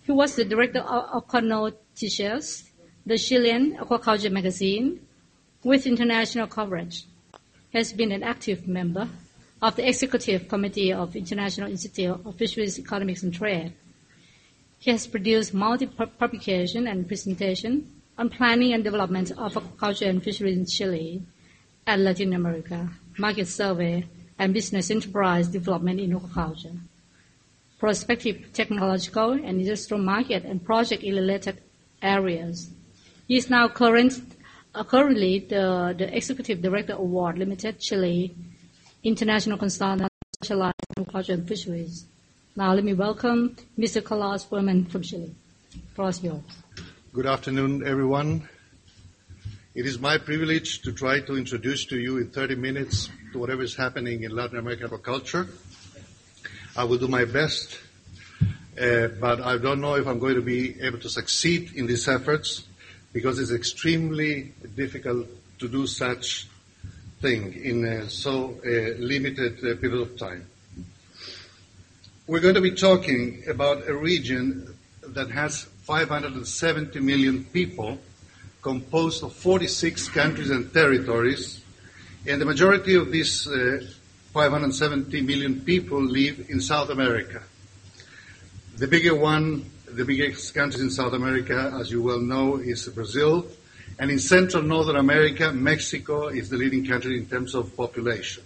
He was the director of Noticias, the Chilean aquaculture magazine, with international coverage. He has been an active member of the Executive Committee of International Institute of Fisheries Economics and Trade. He has produced multiple publications and presentations on planning and development of aquaculture and fisheries in Chile and Latin America, market survey, and business enterprise development in aquaculture, prospective technological and industrial market and project in related areas. He is now currently the Executive Director of Award Limited, Chile, international consultant specialized in aquaculture and fisheries. Now let me welcome Mr. Carlos Fuhrman from Chile. The floor is yours. Good afternoon, everyone. It is my privilege to try to introduce to you in 30 minutes to whatever is happening in Latin American aquaculture. I will do my best, but I don't know if I'm going to be able to succeed in these efforts because it's extremely difficult to do such thing in so limited period of time. We're going to be talking about a region that has 570 million people, composed of 46 countries and territories, and the majority of these 570 million people live in South America. The biggest countries in South America, as you well know, is Brazil, and in Central Northern America, Mexico is the leading country in terms of population.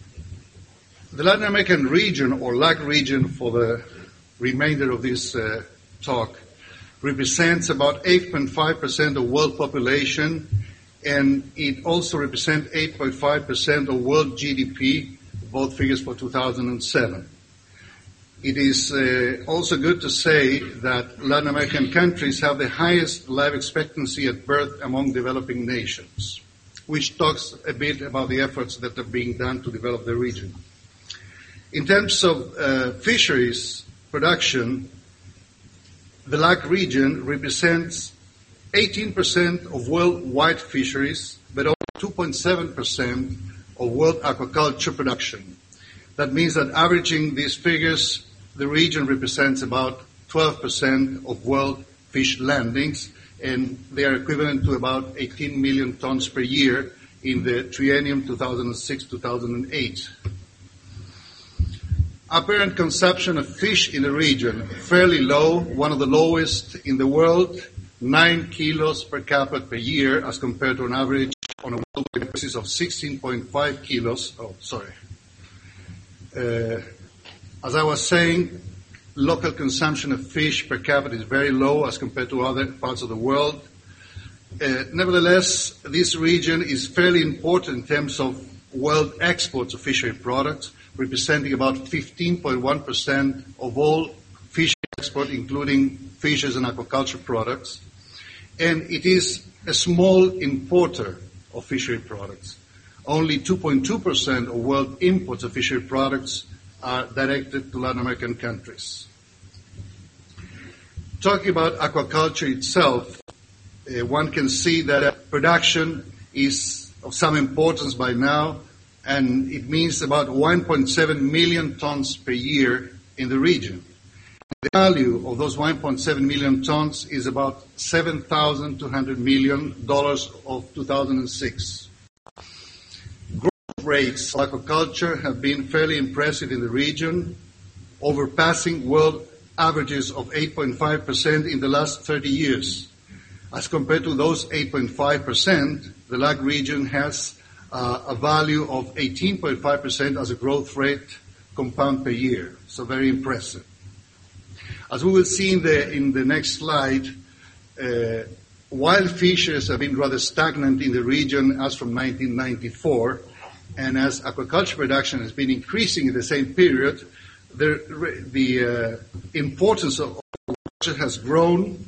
The Latin American region, or LAC region for the remainder of this talk, represents about 8.5% of world population, and it also represents 8.5% of world GDP, both figures for 2007. It is also good to say that Latin American countries have the highest life expectancy at birth among developing nations, which talks a bit about the efforts that are being done to develop the region. In terms of fisheries production, the LAC region represents 18% of worldwide fisheries, but only 2.7% of world aquaculture production. That means that averaging these figures, the region represents about 12% of world fish landings, and they are equivalent to about 18 million tons per year in the triennium 2006-2008. Apparent consumption of fish in the region, fairly low, one of the lowest in the world, 9 kilos per capita per year, as compared to an average on a worldwide basis of 16.5 kilos. As I was saying, local consumption of fish per capita is very low as compared to other parts of the world. Nevertheless, this region is fairly important in terms of world exports of fishery products, representing about 15.1% of all fish export, including fishes and aquaculture products. And it is a small importer of fishery products. Only 2.2% of world imports of fishery products are directed to Latin American countries. Talking about aquaculture itself, one can see that production is of some importance by now, and it means about 1.7 million tons per year in the region. The value of those 1.7 million tons is about $7,200 million of 2006. Growth rates for aquaculture have been fairly impressive in the region, overpassing world averages of 8.5% in the last 30 years. As compared to those 8.5%, the LAC region has a value of 18.5% as a growth rate compound per year. So very impressive. As we will see in the next slide, wild fishes have been rather stagnant in the region as from 1994, and as aquaculture production has been increasing in the same period, the importance of aquaculture has grown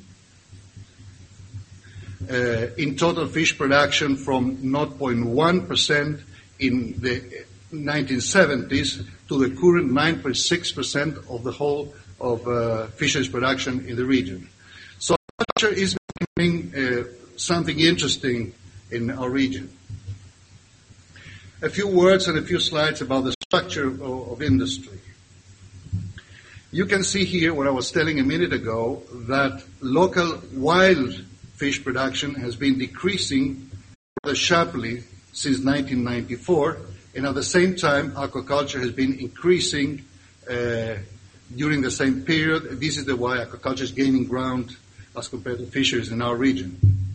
in total fish production from 0.1% in the 1970s to the current 9.6% of the whole of fisheries production in the region. So aquaculture is becoming something interesting in our region. A few words and a few slides about the structure of industry. You can see here what I was telling a minute ago, that local wild fish production has been decreasing rather sharply since 1994, and at the same time aquaculture has been increasing during the same period. This is the why aquaculture is gaining ground as compared to fisheries in our region.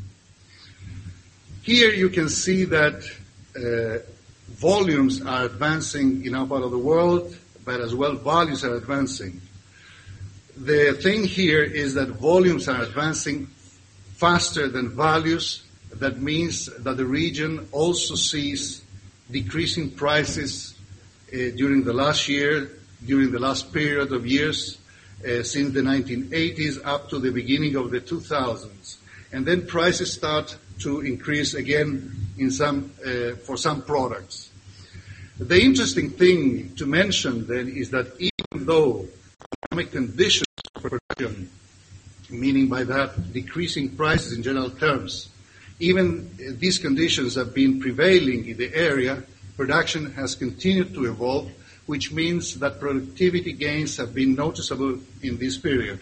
Here you can see that volumes are advancing in our part of the world, but as well values are advancing. The thing here is that volumes are advancing faster than values. That means that the region also sees decreasing prices during the last year, during the last period of years, since the 1980s up to the beginning of the 2000s. And then prices start to increase again in for some products. The interesting thing to mention then is that even though economic conditions for production, meaning by that decreasing prices in general terms, even these conditions have been prevailing in the area, production has continued to evolve, which means that productivity gains have been noticeable in this period.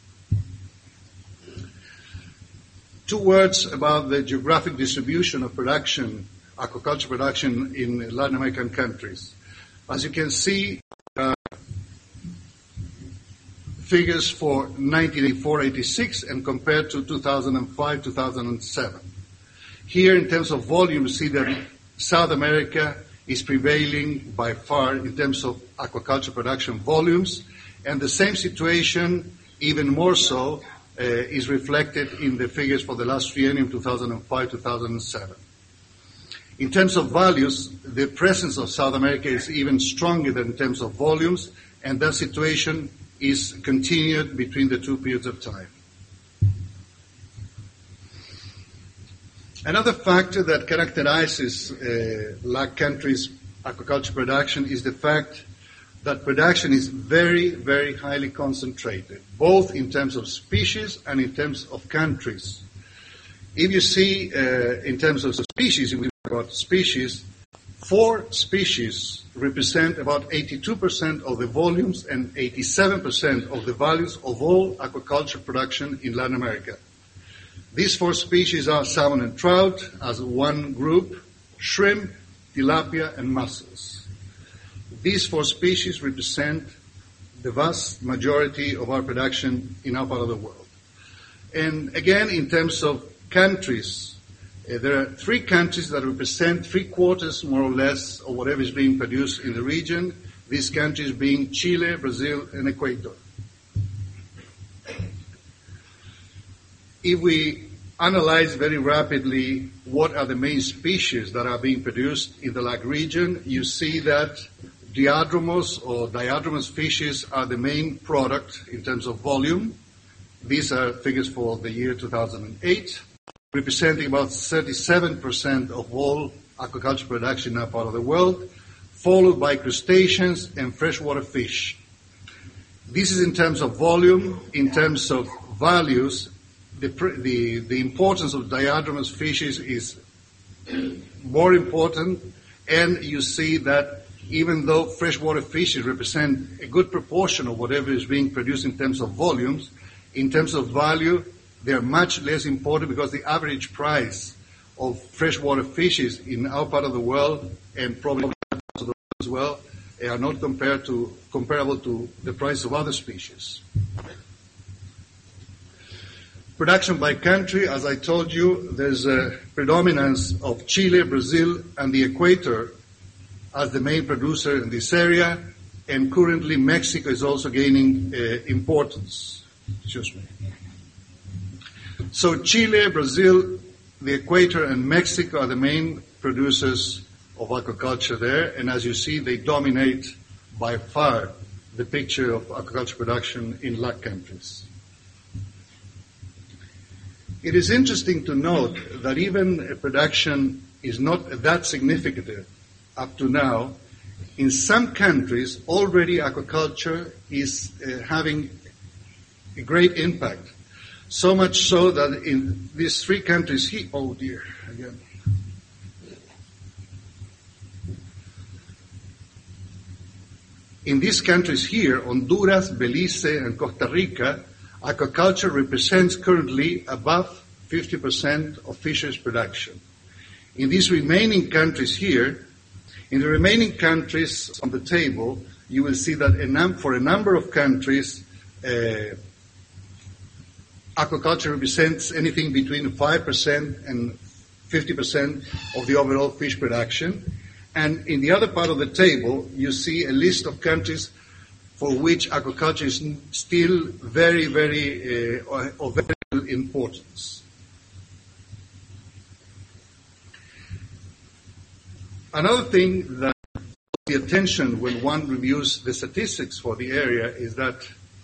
2 words about the geographic distribution of production, aquaculture production in Latin American countries. As you can see, figures for 1984-86 and compared to 2005-2007. Here, in terms of volume, you see that South America is prevailing by far in terms of aquaculture production volumes, and the same situation, even more so, is reflected in the figures for the last triennium, 2005-2007. In terms of values, the presence of South America is even stronger than in terms of volumes, and that situation is continued between the 2 periods of time. Another factor that characterizes LAC countries' aquaculture production is the fact that production is very, very highly concentrated, both in terms of species and in terms of countries. If you see in terms of species, if we talk about species, 4 species represent about 82% of the volumes and 87% of the values of all aquaculture production in Latin America. These 4 species are salmon and trout as one group, shrimp, tilapia, and mussels. These 4 species represent the vast majority of our production in our part of the world. And again, in terms of countries, there are 3 countries that represent 3/4 more or less of whatever is being produced in the region, these countries being Chile, Brazil, and Ecuador. If we analyze very rapidly what are the main species that are being produced in the LAC region, you see that diadromous or diadromous fishes are the main product in terms of volume. These are figures for the year 2008, representing about 37% of all aquaculture production in our part of the world, followed by crustaceans and freshwater fish. This is in terms of volume. In terms of values, the importance of diadromous fishes is more important, and you see that even though freshwater fishes represent a good proportion of whatever is being produced in terms of volumes, in terms of value, they are much less important because the average price of freshwater fishes in our part of the world, and probably parts of the world as well, are not comparable to the price of other species. Production by country, as I told you, there's a predominance of Chile, Brazil, and the Equator as the main producer in this area, and currently Mexico is also gaining importance. Excuse me. So Chile, Brazil, the Equator, and Mexico are the main producers of aquaculture there, and as you see, they dominate by far the picture of aquaculture production in LAC countries. It is interesting to note that even production is not that significant up to now. In some countries, already aquaculture is having a great impact. So much so that in these 3 countries here, oh dear, again. In these countries here, Honduras, Belize, and Costa Rica, aquaculture represents currently above 50% of fisheries production. In these remaining countries here, in the remaining countries on the table, you will see that for a number of countries, aquaculture represents anything between 5% and 50% of the overall fish production. And in the other part of the table, you see a list of countries for which aquaculture is still very, very of very little importance. Another thing that the attention when one reviews the statistics for the area is that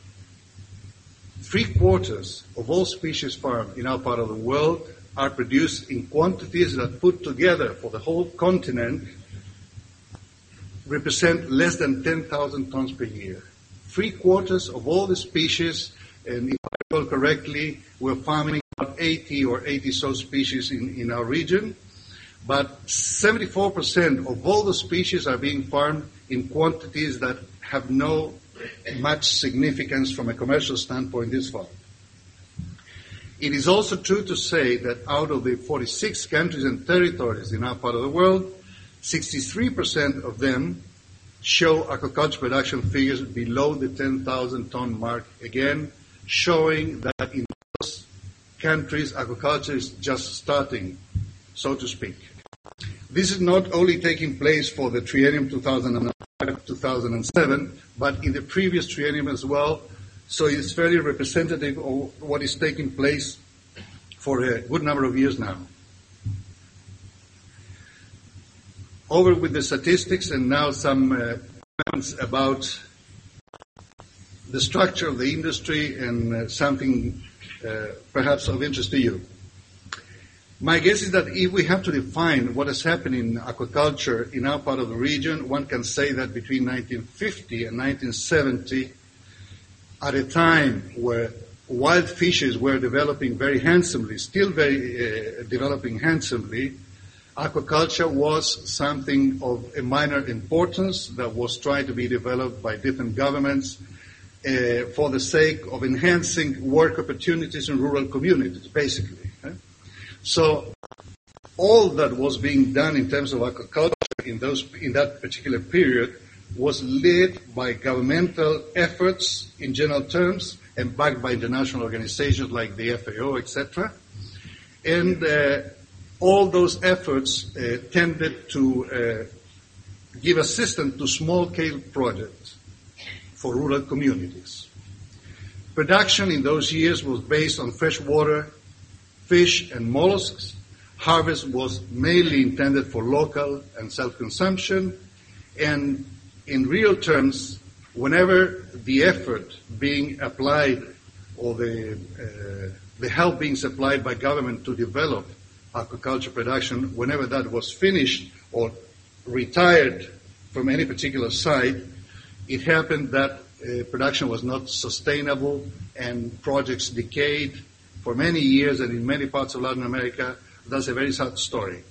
3/4 of all species farmed in our part of the world are produced in quantities that put together for the whole continent represent less than 10,000 tons per year. 3/4 of all the species, and if I recall correctly, we're farming about 80 or 80 so species in our region, but 74% of all the species are being farmed in quantities that have no much significance from a commercial standpoint this far. It is also true to say that out of the 46 countries and territories in our part of the world, 63% of them show aquaculture production figures below the 10,000 ton mark, again showing that in those countries aquaculture is just starting, so to speak. This is not only taking place for the triennium 2005-2007, but in the previous triennium as well, so it's fairly representative of what is taking place for a good number of years now. Over with the statistics, and now some comments about the structure of the industry and something perhaps of interest to you. My guess is that if we have to define what has happened in aquaculture in our part of the region, one can say that between 1950 and 1970, at a time where wild fishes were developing very handsomely, still very developing handsomely, aquaculture was something of a minor importance that was trying to be developed by different governments for the sake of enhancing work opportunities in rural communities, basically. So all that was being done in terms of aquaculture in that particular period was led by governmental efforts in general terms and backed by international organizations like the FAO, etc. And all those efforts tended to give assistance to small-scale projects for rural communities. Production in those years was based on freshwater fish and mollusks. Harvest was mainly intended for local and self-consumption. And in real terms, whenever the effort being applied or the help being supplied by government to develop aquaculture production, whenever that was finished or retired from any particular site, it happened that production was not sustainable and projects decayed for many years, and in many parts of Latin America, that's a very sad story.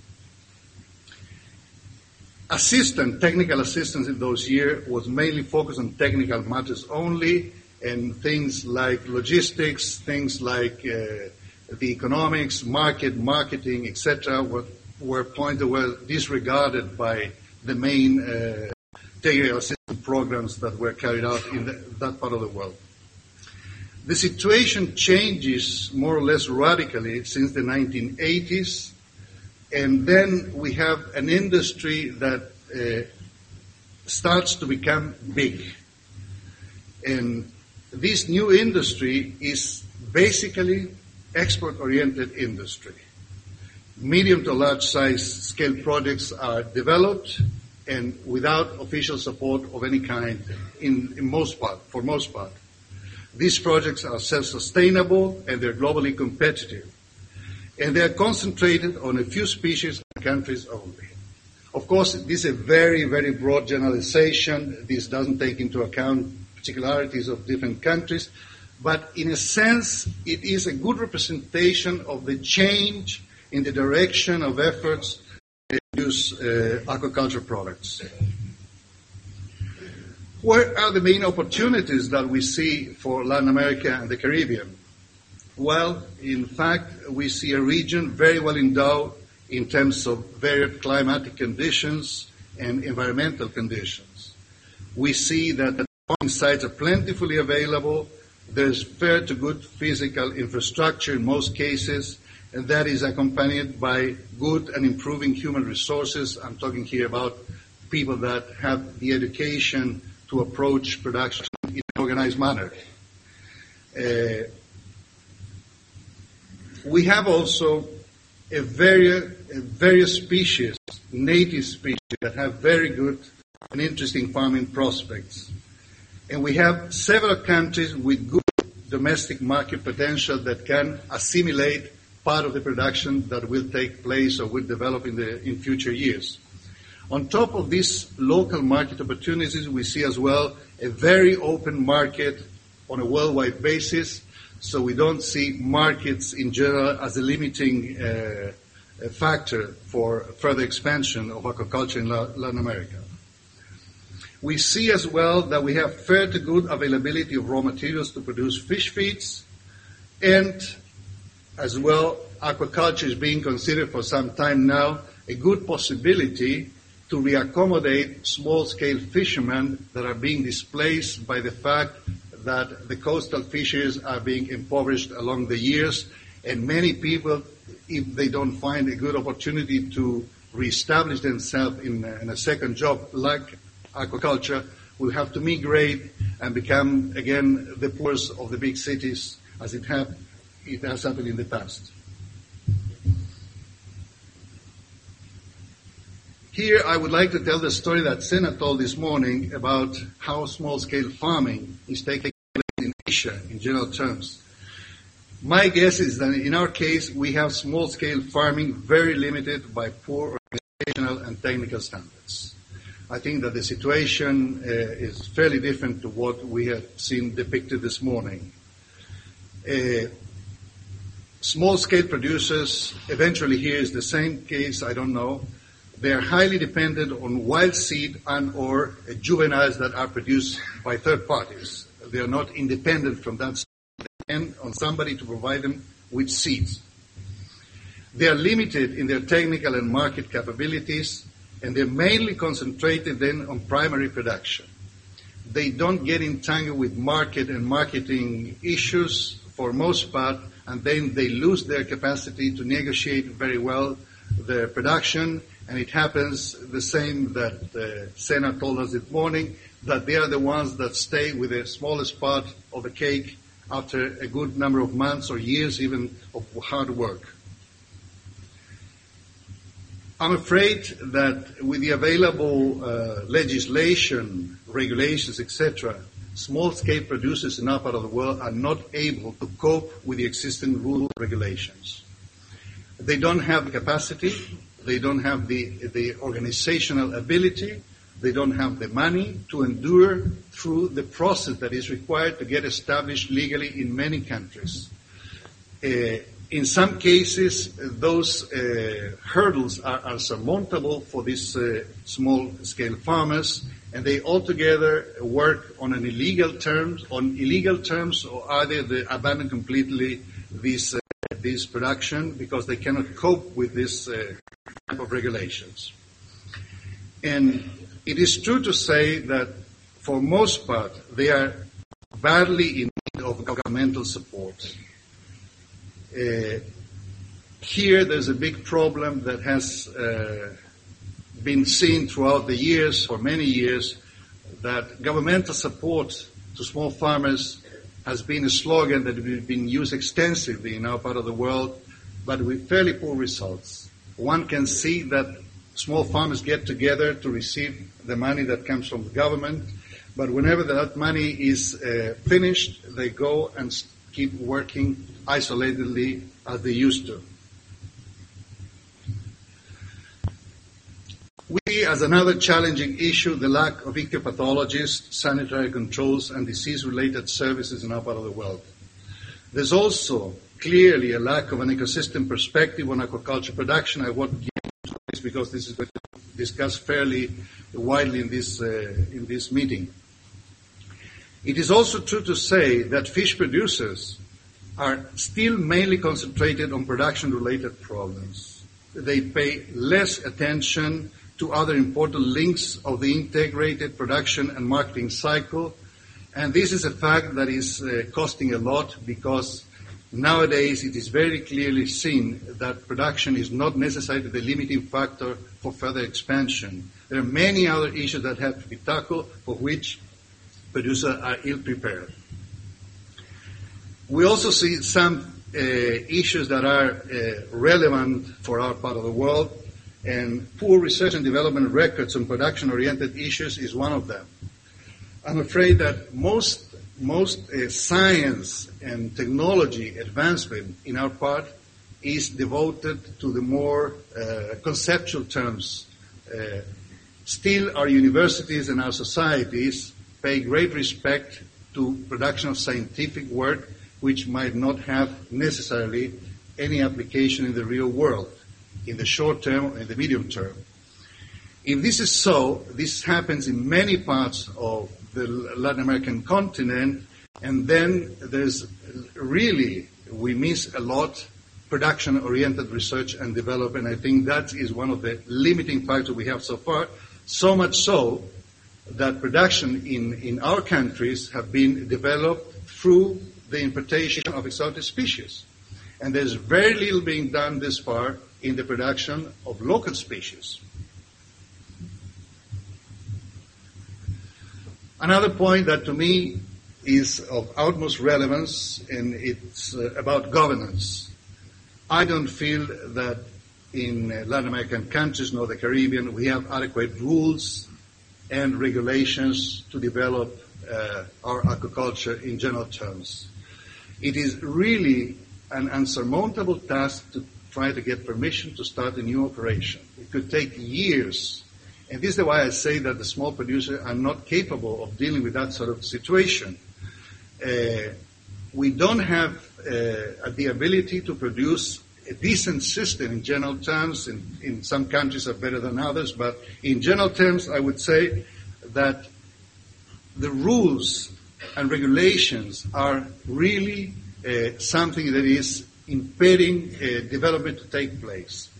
Technical assistance in those years was mainly focused on technical matters only, and things like logistics, things like the economics, marketing, etc., were disregarded by the main technical assistance programs that were carried out in that part of the world. The situation changes more or less radically since the 1980s, and then we have an industry that starts to become big. And this new industry is basically export-oriented industry. Medium to large size scale projects are developed and without official support of any kind for most part. These projects are self-sustainable and they're globally competitive. And they're concentrated on a few species and countries only. Of course, this is a very, very broad generalization. This doesn't take into account particularities of different countries. But in a sense, it is a good representation of the change in the direction of efforts to use aquaculture products. What are the main opportunities that we see for Latin America and the Caribbean? Well, in fact, we see a region very well endowed in terms of varied climatic conditions and environmental conditions. We see that the farming sites are plentifully available. There's fair to good physical infrastructure in most cases, and that is accompanied by good and improving human resources. I'm talking here about people that have the education to approach production in an organized manner. We have also various species, native species, that have very good and interesting farming prospects. And we have several countries with good domestic market potential that can assimilate part of the production that will take place or will develop in future years. On top of these local market opportunities, we see as well a very open market on a worldwide basis, so we don't see markets in general as a limiting factor for further expansion of aquaculture in Latin America. We see as well that we have fair to good availability of raw materials to produce fish feeds, and as well, aquaculture is being considered for some time now a good possibility to reaccommodate small-scale fishermen that are being displaced by the fact that the coastal fisheries are being impoverished along the years, and many people, if they don't find a good opportunity to reestablish themselves in a second job like aquaculture, will have to migrate and become again the poorest of the big cities, as it has happened in the past. Here I would like to tell the story that Sena told this morning about how small-scale farming is taking place in Asia in general terms. My guess is that in our case we have small-scale farming very limited by poor organizational and technical standards. I think that the situation is fairly different to what we have seen depicted this morning. Small-scale producers, eventually here is the same case, I don't know. They are highly dependent on wild seed and or juveniles that are produced by third parties. They are not independent from that. They depend on somebody to provide them with seeds. They are limited in their technical and market capabilities, and they're mainly concentrated then on primary production. They don't get entangled with market and marketing issues for most part, and then they lose their capacity to negotiate very well their production. And it happens the same that Sena told us this morning, that they are the ones that stay with the smallest part of the cake after a good number of months or years even of hard work. I'm afraid that with the available legislation, regulations, etc., small-scale producers in our part of the world are not able to cope with the existing rules and regulations. They don't have the capacity. They don't have the organizational ability. They don't have the money to endure through the process that is required to get established legally in many countries. In some cases, those hurdles are unsurmountable for these small-scale farmers, and they altogether work on illegal terms, or either they abandon completely this production because they cannot cope with this type of regulations. And it is true to say that for most part they are badly in need of governmental support. Here there's a big problem that has been seen throughout the years, for many years, that governmental support to small farmers has been a slogan that has been used extensively in our part of the world, but with fairly poor results. One can see that small farmers get together to receive the money that comes from the government, but whenever that money is finished, they go and keep working isolatedly as they used to. We, as another challenging issue, the lack of ichthyopathologist, sanitary controls, and disease-related services in our part of the world. There's also clearly a lack of an ecosystem perspective on aquaculture production. I won't get into this because this is going to be discussed fairly widely in this meeting. It is also true to say that fish producers are still mainly concentrated on production-related problems. They pay less attention to other important links of the integrated production and marketing cycle, and this is a fact that is costing a lot, because nowadays it is very clearly seen that production is not necessarily the limiting factor for further expansion. There are many other issues that have to be tackled, for which producers are ill-prepared. We also see some issues that are relevant for our part of the world, and poor research and development records on production-oriented issues is one of them. I'm afraid that most science and technology advancement in our part is devoted to the more conceptual terms. Still, our universities and our societies pay great respect to production of scientific work, which might not have necessarily any application in the real world, in the short term or in the medium term. If this is so, this happens in many parts of the Latin American continent, and then there's really, we miss a lot production-oriented research and development. I think that is one of the limiting factors we have so far, so much so that production in our countries have been developed through the importation of exotic species. And there's very little being done this far in the production of local species. Another point that to me is of utmost relevance, and it's about governance. I don't feel that in Latin American countries nor the Caribbean we have adequate rules and regulations to develop our aquaculture in general terms. It is really an unsurmountable task to try to get permission to start a new operation. It could take years. And this is why I say that the small producers are not capable of dealing with that sort of situation. We don't have the ability to produce a decent system in general terms. In some countries are better than others, but in general terms I would say that the rules and regulations are really something that is impeding development to take place.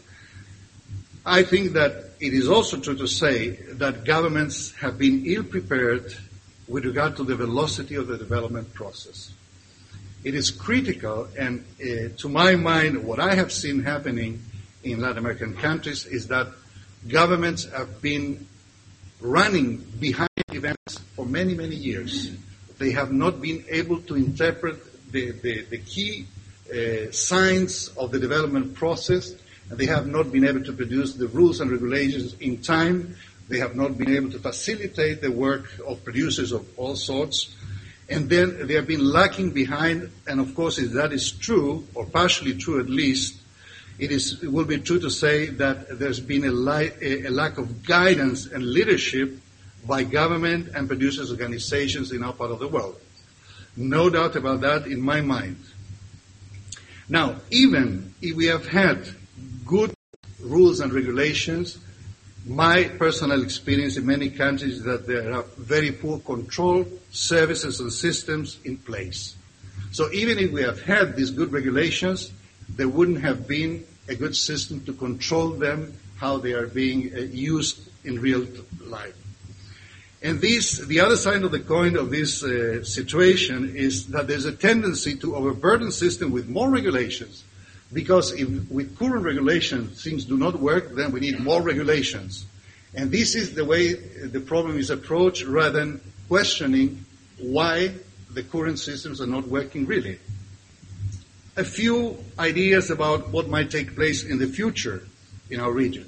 I think that it is also true to say that governments have been ill-prepared with regard to the velocity of the development process. It is critical, and to my mind, what I have seen happening in Latin American countries is that governments have been running behind events for many, many years. They have not been able to interpret the key signs of the development process, and they have not been able to produce the rules and regulations in time. They have not been able to facilitate the work of producers of all sorts. And then they have been lacking behind, and of course if that is true, or partially true at least, it will be true to say that there's been a lack of guidance and leadership by government and producers' organizations in our part of the world. No doubt about that in my mind. Now, even if we have had good rules and regulations, my personal experience in many countries is that there are very poor control services and systems in place. So even if we have had these good regulations, there wouldn't have been a good system to control them, how they are being used in real life. And the other side of the coin of this situation is that there's a tendency to overburden system with more regulations, because if with current regulations things do not work, then we need more regulations. And this is the way the problem is approached, rather than questioning why the current systems are not working really. A few ideas about what might take place in the future in our region.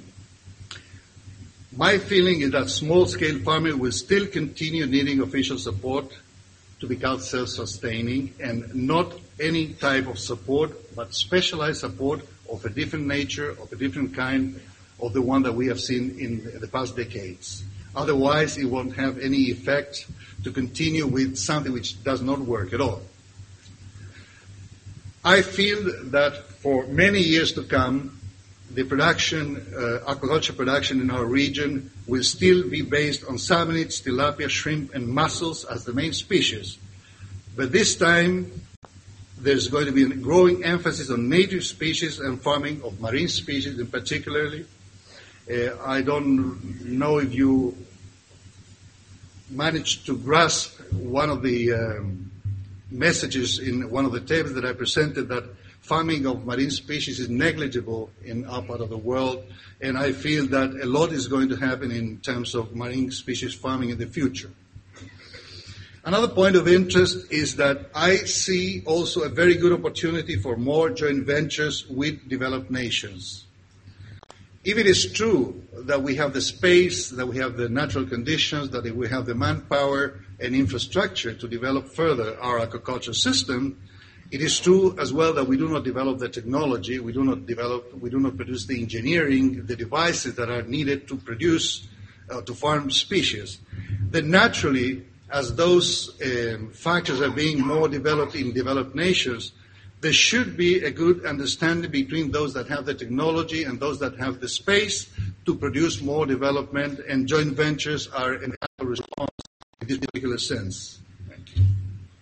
My feeling is that small-scale farming will still continue needing official support to become self-sustaining, and not any type of support, but specialized support of a different nature, of a different kind of the one that we have seen in the past decades. Otherwise, it won't have any effect to continue with something which does not work at all. I feel that for many years to come, the production, aquaculture production in our region will still be based on salmonids, tilapia, shrimp, and mussels as the main species. But this time, there's going to be a growing emphasis on native species and farming of marine species in particularly. I don't know if you managed to grasp one of the messages in one of the tables that I presented, that farming of marine species is negligible in our part of the world, and I feel that a lot is going to happen in terms of marine species farming in the future. Another point of interest is that I see also a very good opportunity for more joint ventures with developed nations. If it is true that we have the space, that we have the natural conditions, that we have the manpower and infrastructure to develop further our aquaculture system, it is true as well that we do not develop the technology, we do not produce the engineering, the devices that are needed to produce, to farm species. Then naturally, as those factors are being more developed in developed nations, there should be a good understanding between those that have the technology and those that have the space to produce more development, and joint ventures are an ample response in this particular sense. Thank you.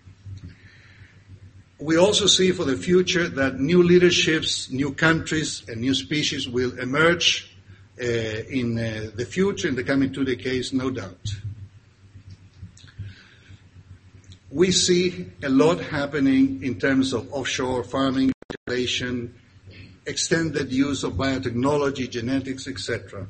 We also see for the future that new leaderships, new countries, and new species will emerge in the future, in the coming 2 decades, no doubt. We see a lot happening in terms of offshore farming, regulation, extended use of biotechnology, genetics, etc.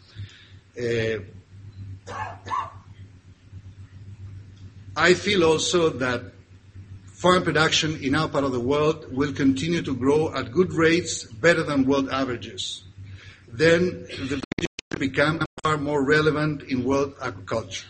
I feel also that farm production in our part of the world will continue to grow at good rates, better than world averages. Then the region will become far more relevant in world aquaculture.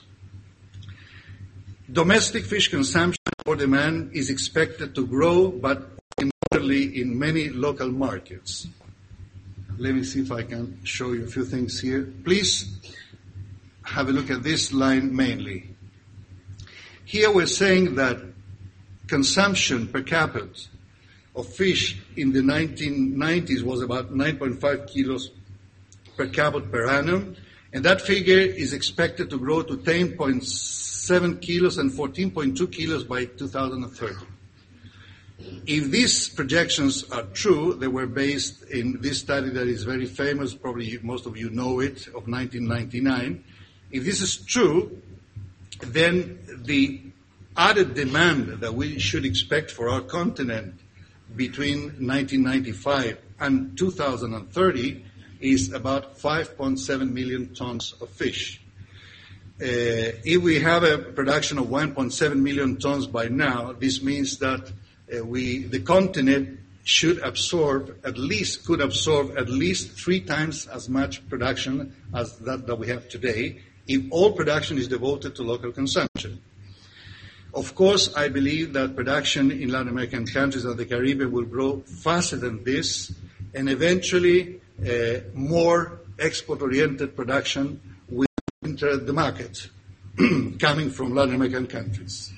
Domestic fish consumption or demand is expected to grow, but moderately in many local markets. Let me see if I can show you a few things here. Please have a look at this line mainly. Here we're saying that consumption per capita of fish in the 1990s was about 9.5 kilos per capita per annum, and that figure is expected to grow to 10.7 kilos and 14.2 kilos by 2030. If these projections are true, they were based in this study that is very famous, probably most of you know it, of 1999. If this is true, then the added demand that we should expect for our continent between 1995 and 2030 is about 5.7 million tons of fish. If we have a production of 1.7 million tons by now, this means that the continent could absorb at least 3 times as much production as that we have today, if all production is devoted to local consumption. Of course, I believe that production in Latin American countries and the Caribbean will grow faster than this, and eventually more export-oriented production will enter the market, coming from Latin American countries.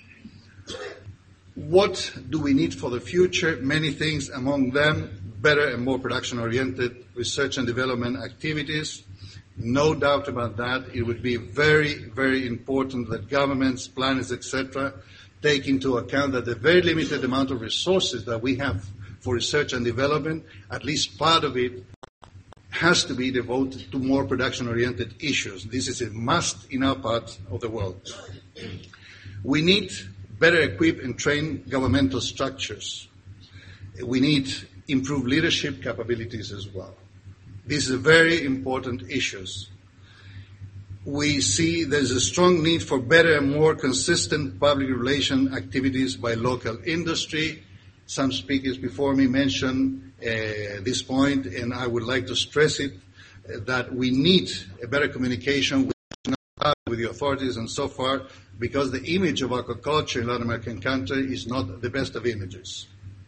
What do we need for the future? Many things, among them better and more production-oriented research and development activities. No doubt about that. It would be very, very important that governments, planners, etc., take into account that the very limited amount of resources that we have for research and development, at least part of it, has to be devoted to more production-oriented issues. This is a must in our part of the world. We need better equip and train governmental structures. We need improved leadership capabilities as well. These are very important issues. We see there's a strong need for better and more consistent public relation activities by local industry. Some speakers before me mentioned this point, and I would like to stress it, that we need a better communication with the authorities and so far, because the image of aquaculture in Latin American countries is not the best of images.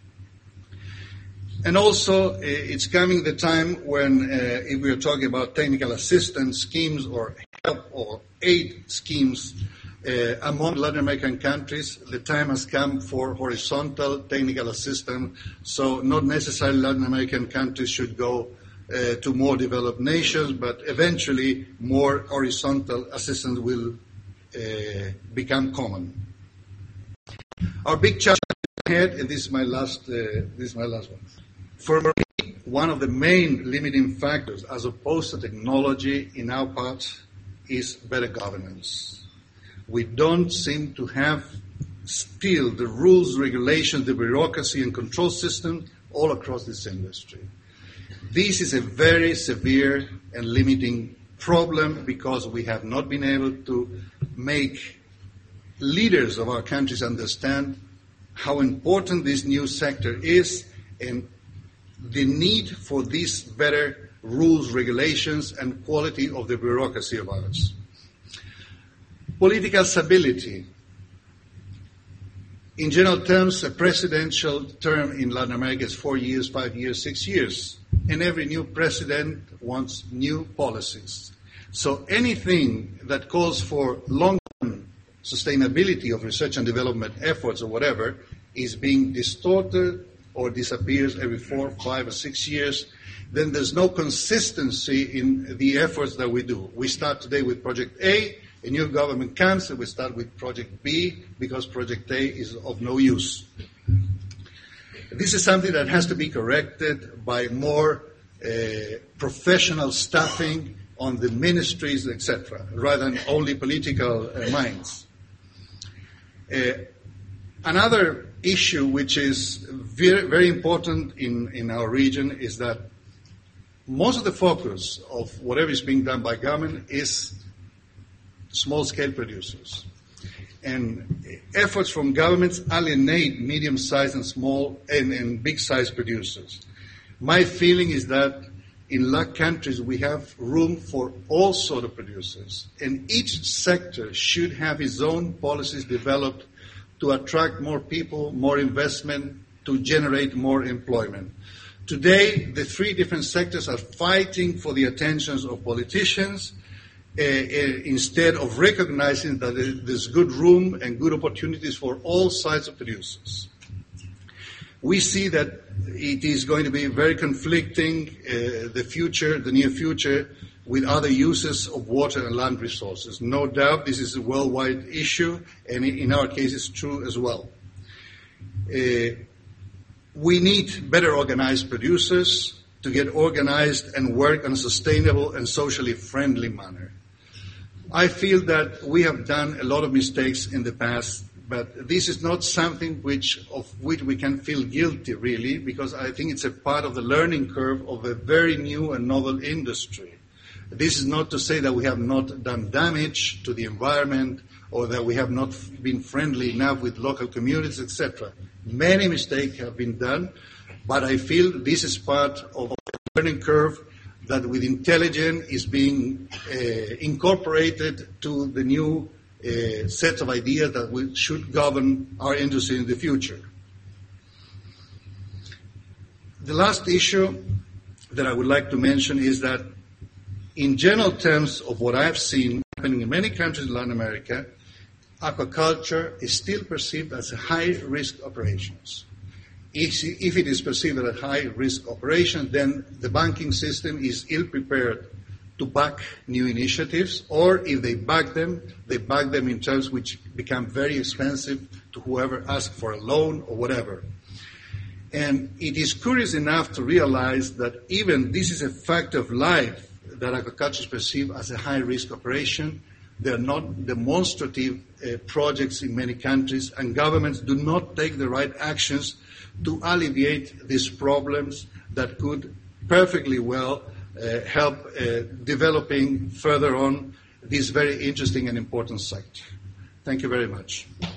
And also, it's coming the time when, if we are talking about technical assistance schemes or help or aid schemes among Latin American countries, the time has come for horizontal technical assistance. So not necessarily Latin American countries should go to more developed nations, but eventually more horizontal assistance will become common. Our big challenge ahead, and this is my last one. For me, one of the main limiting factors, as opposed to technology in our part, is better governance. We don't seem to have still the rules, regulations, the bureaucracy and control system all across this industry. This is a very severe and limiting problem because we have not been able to make leaders of our countries understand how important this new sector is and the need for these better rules, regulations, and quality of the bureaucracy of ours. Political stability. In general terms, a presidential term in Latin America is 4 years, 5 years, 6 years. And every new president wants new policies. So anything that calls for long-term sustainability of research and development efforts or whatever is being distorted or disappears every 4, 5, or 6 years. Then there's no consistency in the efforts that we do. We start today with Project A, a new government comes, and we start with Project B because Project A is of no use. This is something that has to be corrected by more professional staffing on the ministries, etc., rather than only political minds. Another issue which is very, very important in our region is that most of the focus of whatever is being done by government is small-scale producers. And efforts from governments alienate medium-sized and small and big-sized producers. My feeling is that in LAC countries we have room for all sort of producers, and each sector should have its own policies developed to attract more people, more investment, to generate more employment. Today, the three different sectors are fighting for the attentions of politicians instead of recognizing that there's good room and good opportunities for all sides of producers. We see that it is going to be very conflicting, the near future, with other uses of water and land resources. No doubt this is a worldwide issue, and in our case it's true as well. We need better organized producers to get organized and work in a sustainable and socially friendly manner. I feel that we have done a lot of mistakes in the past, but this is not something of which we can feel guilty, really, because I think it's a part of the learning curve of a very new and novel industry. This is not to say that we have not done damage to the environment or that we have not been friendly enough with local communities, etc. Many mistakes have been done, but I feel this is part of a learning curve that with intelligence is being incorporated to the new set of ideas that should govern our industry in the future. The last issue that I would like to mention is that in general terms of what I've seen happening in many countries in Latin America, aquaculture is still perceived as a high-risk operations. If it is perceived as a high-risk operation, then the banking system is ill-prepared to back new initiatives, or if they back them in terms which become very expensive to whoever asks for a loan or whatever. And it is curious enough to realize that even this is a fact of life, that aquaculture is perceived as a high-risk operation. They are not demonstrative projects in many countries, and governments do not take the right actions to alleviate these problems that could perfectly well help developing further on this very interesting and important sector. Thank you very much.